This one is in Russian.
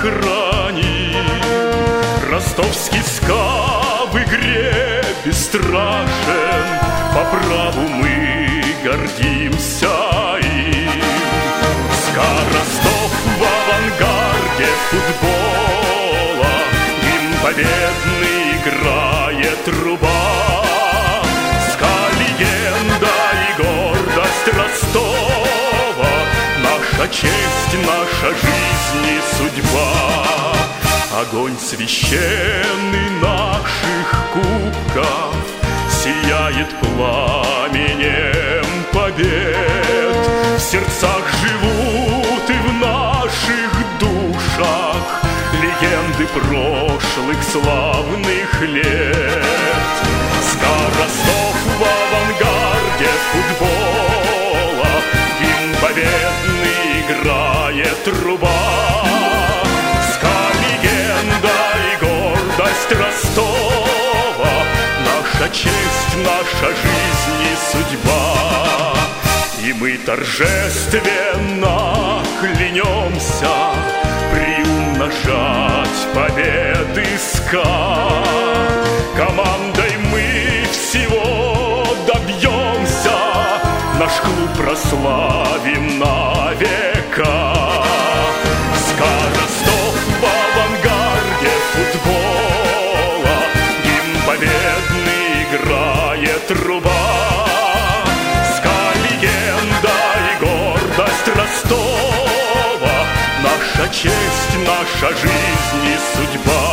храним. Ростовский СКА в игре бесстрашен, по праву мы гордимся им. СКА Ростов в авангарде футбола, гимн победный играет труба. СКА легенда и гордость Ростова, наша честь, наша жизнь и судьба. Огонь священный наших кубков сияет пламенем побед. В сердцах живут и в наших душах легенды прошлых славных лет. СКА Ростов в авангарде футбола, гимн победный играет труба. СКА легенда и гордость Ростова, наша честь, наша жизнь и судьба. И мы торжественно клянемся приумножать победы СКА. Командой мы всего добьемся, наш клуб прославим на века. СКА Ростов в авангарде футбола, гимн победный играет труба. СКА легенда и гордость Ростова, наша честь, наша жизнь и судьба.